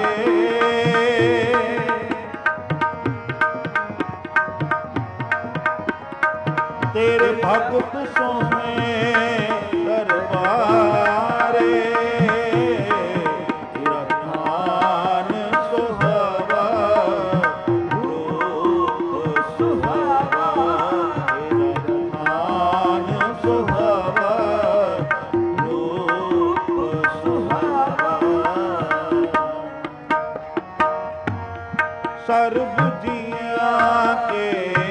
Speaker 1: ਤੇਰੇ ਭਗਤ ਸੋਹਣੇ ਦਰਬਾਰੇ, ਤੇਰਾ ਨਾਮ ਸੁਹਾਵਾ ਰੂਪ ਸੁਹਾਵਾ, ਤੇਰਾ ਨਾਮ ਸੁਹਾਵਾ ਰੂਪ ਸੁਹਾਵਾ, ਸਰਬ ਜੀਆਂ ਕੇ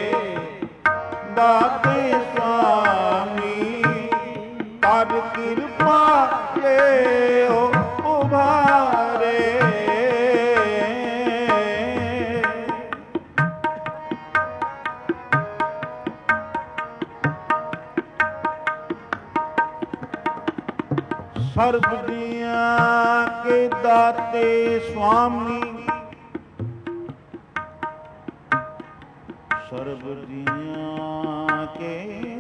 Speaker 1: ਦਾਤੇ ਸੁਆਮੀ, ਕਰ ਕਿਰਪਾ ਲਿਓ ਉਭਾਰੇ, ਸਰਬ ਜੀਆਂ ਕੇ ਦਾਤੇ ਸੁਆਮੀ, ਸਰਬ ਜੀਆਂ ਕੇ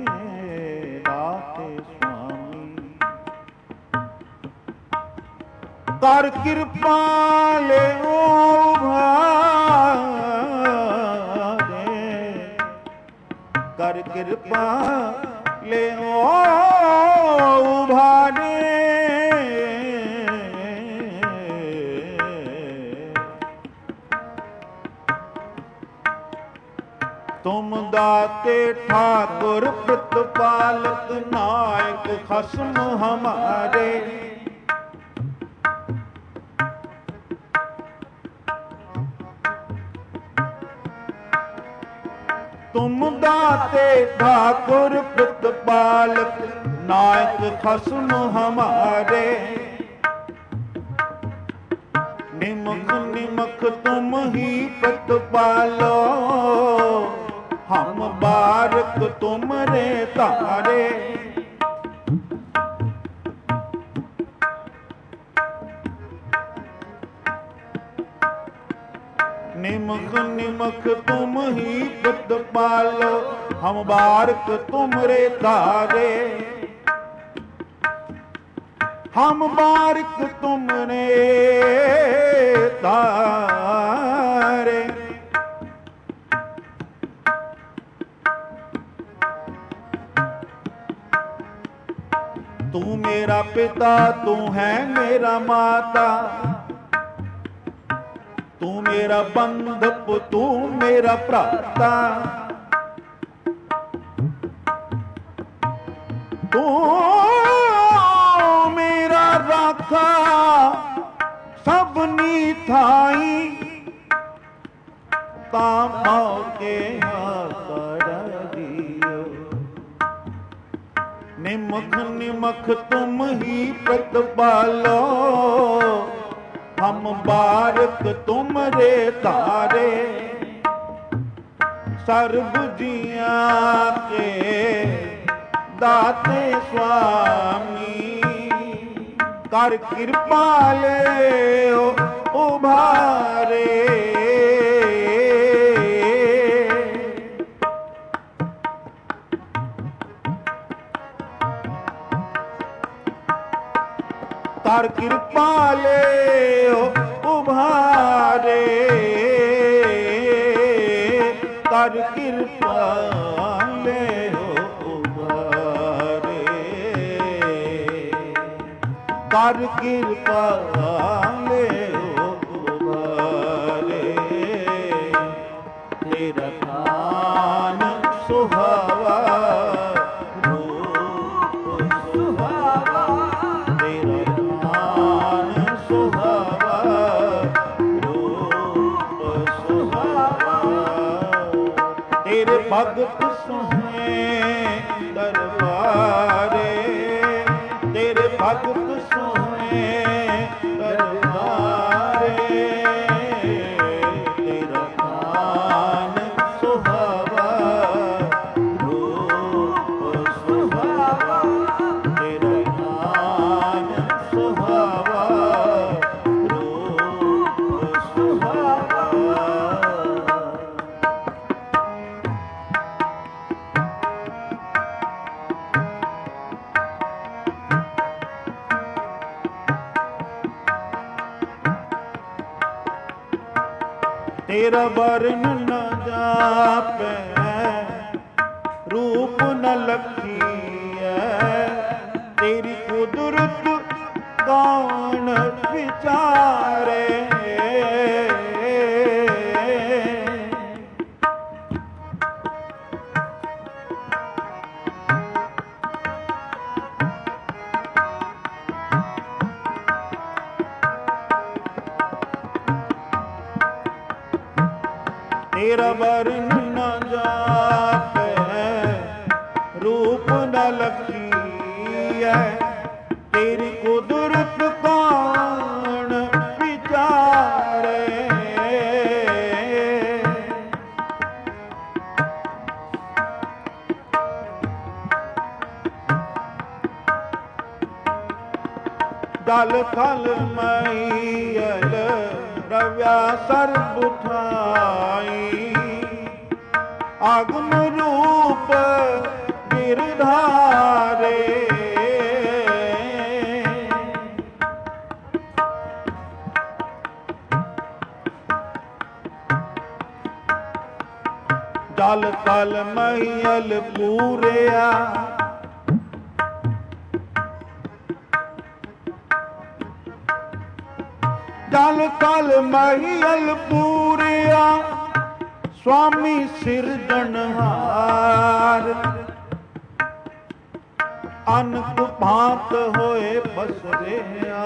Speaker 1: ਦਾਤੇ ਸੁਆਮੀ, ਕਰ ਕਿਰਪਾ ਲਿਓ ਉਭਾਰੇ, ਕਰ ਕਿਰਪਾ ਲਿਓ ਉਭਾਰੇ, ਤੁਮ ਦਾਤੇ ਠਾकुर ਪ੍ਰਤਪਾਲਕ, ਨਾਇਕ ਖਸਮ ਹਮਾਰੇ, ਤੁਮ ਦਾਤੇ ਠਾकुर ਪ੍ਰਤਪਾਲਕ, ਨਾਇਕ ਖਸਮ ਹਮਾਰੇ, ਨਿਮਖ ਨਿਮਖ ਤੁਮ ਹੀ ਪ੍ਰਤਪਾਲੋ, ਹਮ ਬਾਰਕ ਤੁਮਰੇ ਧਾਰੇ, निमक निमक तुम ही प्रतिपालो, हम बारक तुमरे तारे। हम बारिक तुमने तारे। तू मेरा पिता, तू है मेरा माता, तू मेरा बंधप, तू मेरा भ्राता, तू मेरा राखा सबनी थाई, तामो के निमख निमख तुम ही प्रतिपालो, हम बारक तुमरे तारे। सर्व जिया के दाते स्वामी, कर कृपा ले उभारे। कर कृपा ले उभारे, कर कृपा ले उभारे, कर कृपा ले उभारे। तेरा दान सुहावा, भगत सुने दरबारे, तेरे भगत सुने दरबारे। तेरा दान सुहावा, रूप सुहावा, तेरा दान सुहावा, रूप सुहावा। तेरा वर्ण न जापै, रूप न लखीऐ, तेरी कुदरत कौन विचारे। तेरा वर्ण न जापै, रूप न लखीऐ, तेरी कुदरत कौन विचारे। दल थल मैयल रव्या सर्ब ठाई, आगम रूप गिरधारे। दल थल मैयल पूरिया, दल थल मैयल पूरिया, स्वामी सिरजनहार। अनक भांत होए बसरिया,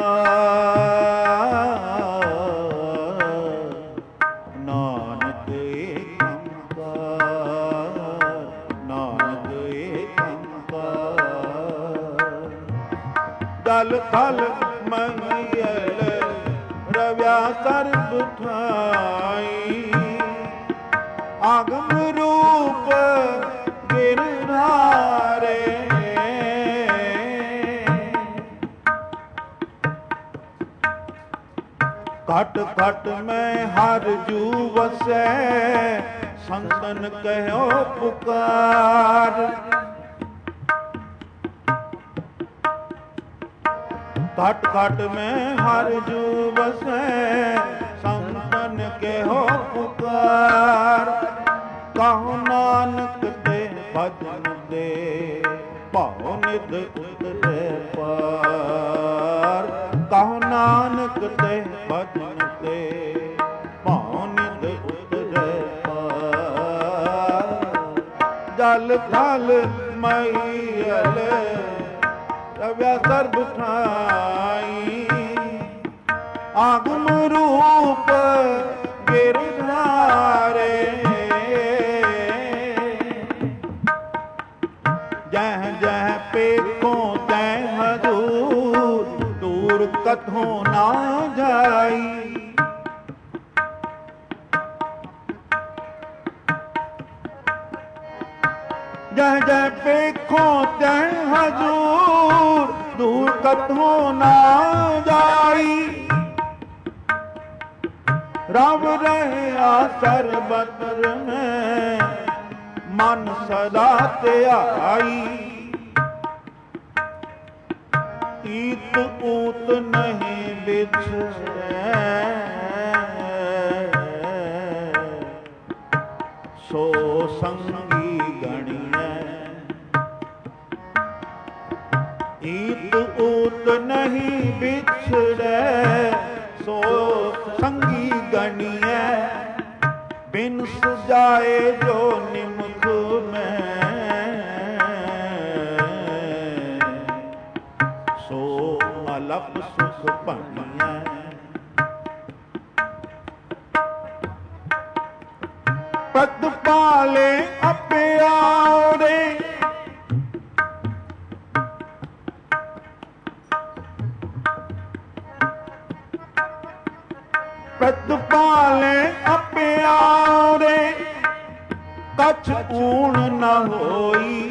Speaker 1: नानक एक ओंकार, नानक एक ओंकार। दल थल मैयल रव्या सर्ब ठाई, आगम रूप गिरधारे। घट घट में हर जू वसै, संतन कहो पुकार। घट घट में हर जू बसे संतन के हो पुकार। कहो नानक ते भजन दे भाव निध उतरे पार। कहो नानक ते भजन दे भाव निध उतरे पार। जल थल मैयल रव्या सर्ब ठाई। आगम रूप गिरधारे जह जह पेखो तह हजूर दूर कथो ना जाई। जह जह पेखो तह हजूर दूर कथो ना जाई। रब रहे सर्बत्र में मन सदा त्याई। ईत ऊत नहीं बिछड़े सो संगी गणिए। ईत ऊत नहीं बिछड़े सो संगी गणिए। बिन सजाए जो निमुख में सो अलप सुख बनिए। पद पाले अपे आवरे पद पाले अपे आवरे कछ ऊण न होई।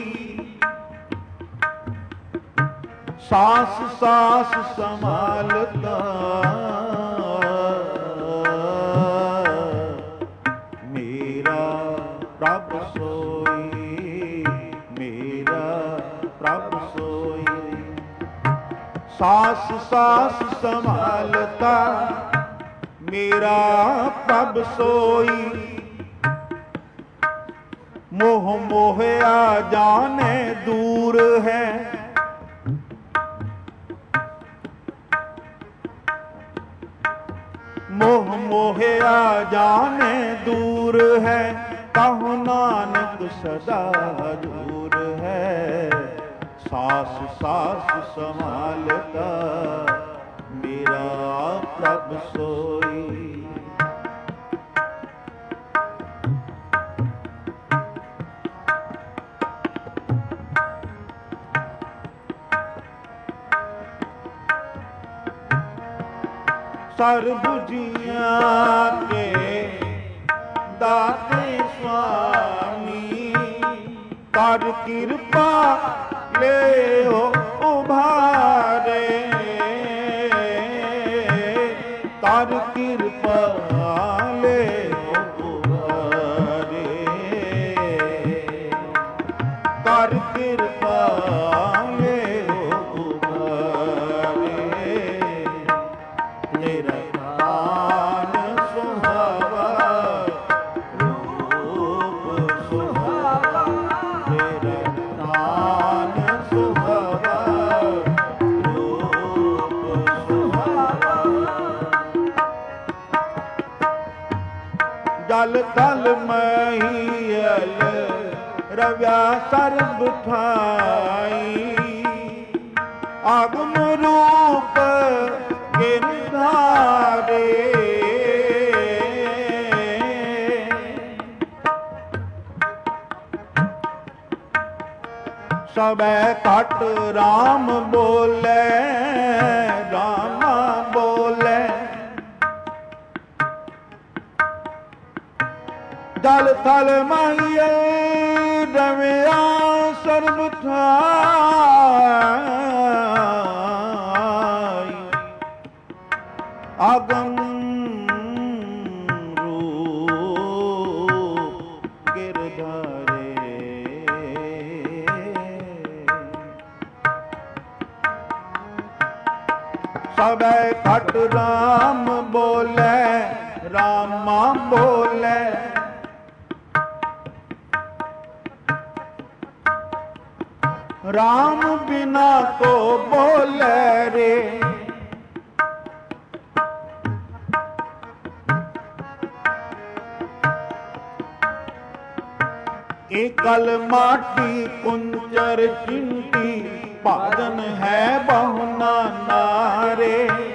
Speaker 1: सास सास संभालता मेरा प्रभ सोई। मेरा प्रभ सोई। सास सास संभालता मेरा प्रभ सोई। मोह मोहया जाने दूर है। मोह मोहया जाने दूर है। कहो नानक सदा दूर है। सास सास संभालता मेरा प्रभ सोई। सर्वभुजिया के दाते स्वामी कर कृपा ले हो उभारे। कर कृपा ले हो उभारे। कर कृपा ले हो उभारे। निरतान सुहावा रूप सुहावा। निरतान सुहावा रूप सुहावा। जल थल मैयल रव्या सर्ब ठाई। आगम रूप गिरधारे सबे घट राम बोले। राम बोले जल थल माहिए रविया सर्ब ठाई। आगम रूप गिरधारे ਸਭੈ ਘਟ ਰਾਮ ਬੋਲੇ, ਰਾਮਾ ਬੋਲੇ। ਰਾਮ ਬਿਨਾ ਕੋ ਬੋਲੇ ਰੇ। एकल माटी कुंचर चिंटी, भाजन है बहुना नारे।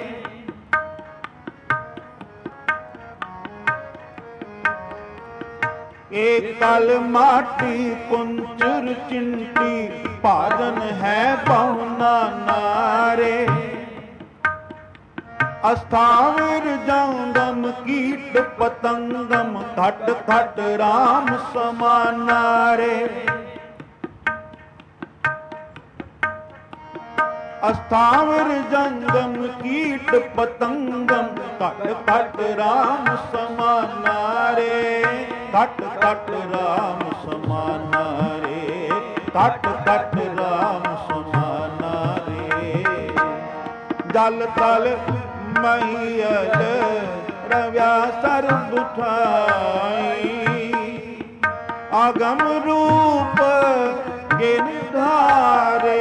Speaker 1: एकल माटी कुंचर चिंटी, भाजन है बहुना नारे। अस्थावर जंगम कीट पतंगम, घट घट राम समाना रे। अस्थावर जंगम कीट पतंगम, घट घट राम समाना रे। घट घट राम समाना रे, घट घट राम समाना रे। जल तल महीयल रव्या सर्व उठाई, आगम रूप गिरधारे।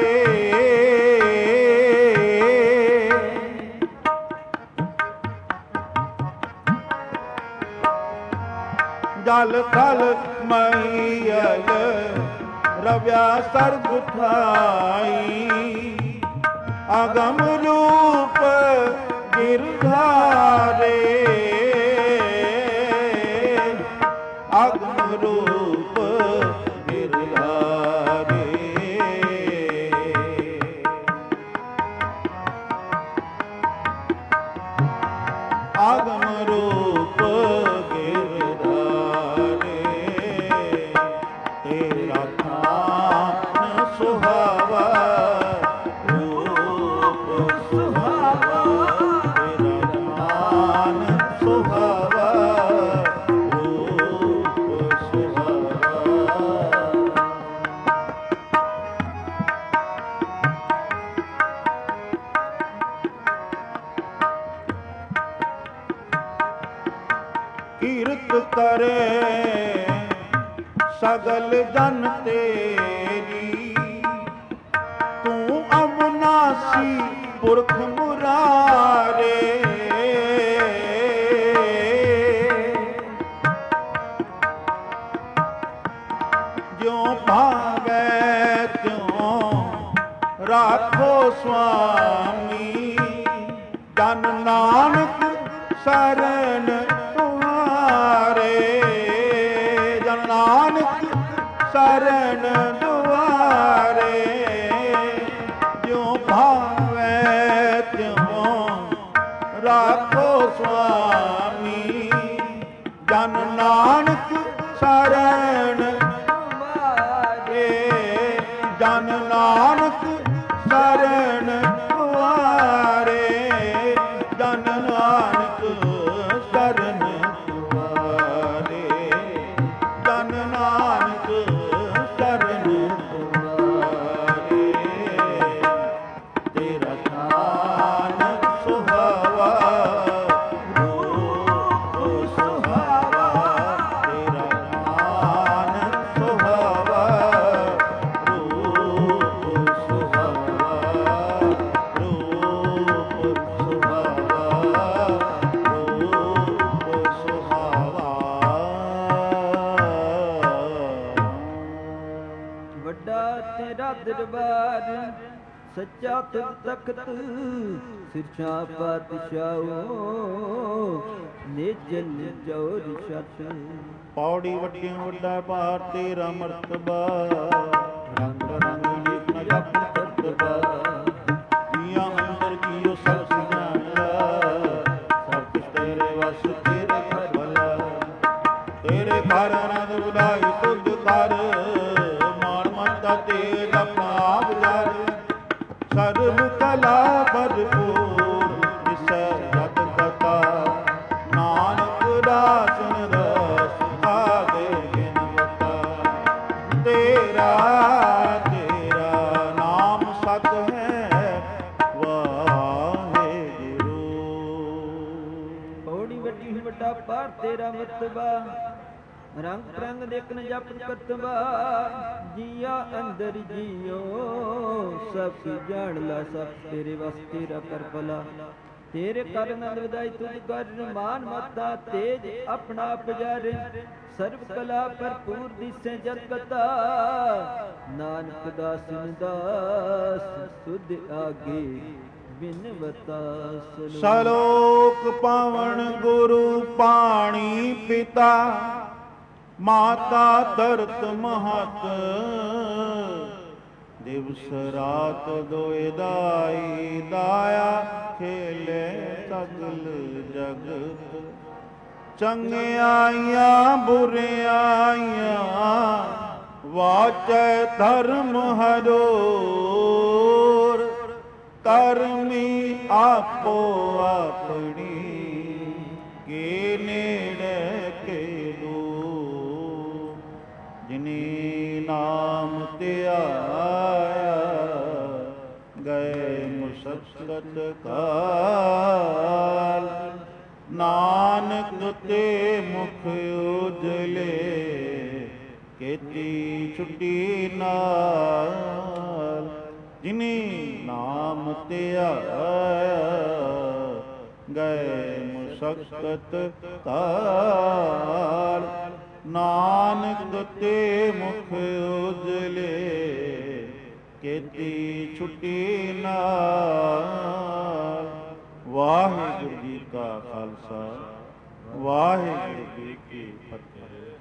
Speaker 1: जल थल महीयल रव्या सर्व उठाई, आगम रूप गिरधारे। आगम रूप गिरधारे। आगम रूप गिरधारे। तेरा नाम सुहावा, कीर्त करे सगल जन तेरी। तू अविनाशी पुरख मुरारे। ज्यों भावे त्यों राखो स्वामी, जन नानक शरण जन नानक शरण दुआरे। ज्यों भावे त्यों राखो स्वामी, जन नानक शरण दुआरे। जन नानक शरण दुआरे। जन नानक शरण दुआरे। जन नानक शरण दुआरे। तेरा नाम सुहावा, रूप सुहावा। तेरा नाम सुहावा, रूप सुहावा। रूप सुहावा, रूप सुहावा।
Speaker 2: ਵੱਡਾ ਤੇਰਾ ਦਰਬਾਰ, ਸੱਚਾ ਤੁਧ ਤਖਤ, ਸਿਰਛਾ ਪਾਤਸ਼ਾਹੋ, ਨਿਜਲ ਜੋਰ ਛਤ।
Speaker 1: ਪੌੜੀ ਵੱਡਿਆਂ ਵੱਡਾ ਭਾਰ ਤੇਰਾ ਮਰਤਬਾ, ਰੰਗ ਰੰਗ ਇੱਕ ਜਪ ਕਰਤਬਾ। ਜੀਆਂ ਅੰਦਰ ਜੀਓ ਸਭ ਜਾਣਿਆ, ਸਭ ਕੁਛ ਤੇਰੇ ਵਸ ਤੇਰੇ ਘਰ ਵਾਲਾ। ਤੇਰੇ ਘਰ ਆਨੰਦ ਉਦਾਈ ਤੁਧ ਕਰ, ਮਾਨ ਮਮਤਾ ਤੇਜ ਆਪਣਾ ਆਪ ਜਰ। ਸਰਬ ਕਲਾ ਭਰਪੂਰ ਦਿਸੈ ਜਗ ਕਥਾ, ਨਾਨਕ ਦਾਸਨ ਰਸ ਖਾਵੇ ਗਿਨ ਬਤਾ। ਤੇਰਾ ਤੇਰਾ ਨਾਮ ਸਤ ਹੈ ਵਾਹਿਗੁਰੂ।
Speaker 2: ਵੱਡਾ ਪਾਰ ਤੇਰਾ ਮਰਤਬਾ। ਰੰਗ ਪ੍ਰੰਗ ਦੇਖਨ ਜਪ ਕਰਤਬਾ, ਜੀਆ ਅੰਦਰ ਜੀਓ ਸਭ ਕੀ ਜਾਣ ਲਾ। ਸਭ ਤੇਰੇ ਵਸ ਤੇਰਾ ਕਰ ਭਲਾ, ਤੇਰੇ ਕਰ ਨੰਦ ਵਧਾਈ ਤੁਧ ਕਰ। ਮਾਨ ਮਤਾ ਤੇਜ ਆਪਣਾ ਪਜਾਰੇ, ਸਰਬ ਕਲਾ ਭਰਪੂਰ ਦਿਸੇ ਜਤ ਕਤਾ। ਨਾਨਕ ਦਾਸਨ ਦਾਸ ਸੁਧ ਆਗੇ ਬਿਨਵਤਾ ਸੁਨੋ।
Speaker 1: ਸਲੋਕ ਪਾਵਨ ਗੁਰੂ ਪਾਣੀ ਪਿਤਾ, ਮਾਤਾ ਧਰਤ ਮਹਤ। ਦਿਵਸ ਰਾਤ ਦੋਇ ਦਾਈ, ਦਾਇਆ ਖੇਲੇ ਸਗਲ ਜਗਤ। ਚੰਗਿਆਈਆਂ ਬੁਰਿਆਈਆਂ, ਵਾਚੈ ਧਰਮ ਹਰੋਰ। ਧਰਮੀ ਆਪੋ ਆਪਣੀ, ਕੇ ਨੇੜੇ ਕੇ ਦੂਰ। ਜਿਨੀ ਨਾਮ ਧਿਆਇਆ, ਗਏ ਮੁਸਕਤ ਕਾਲ। ਨਾਨਕ ਤੇ ਮੁਖ ਉਜਲੇ, ਕੀਤੀ ਛੁੱਟੀ ਨਾਲ। ਜਿਨੀ ਨਾਮ ਧਿਆਇਆ, ਗਏ ਮੁਸਕਤ ਕਾਲ। ਨਾਨਕ ਤੇ ਮੁਖ ਉਜਲੇ, ਕੀਤੀ ਛੁੱਟੀ ਨਾਲ। ਵਾਹਿਗੁਰੂ ਜੀ ਕਾ ਖਾਲਸਾ, ਵਾਹਿਗੁਰੂ ਜੀ ਕੀ ਫਤਿਹ।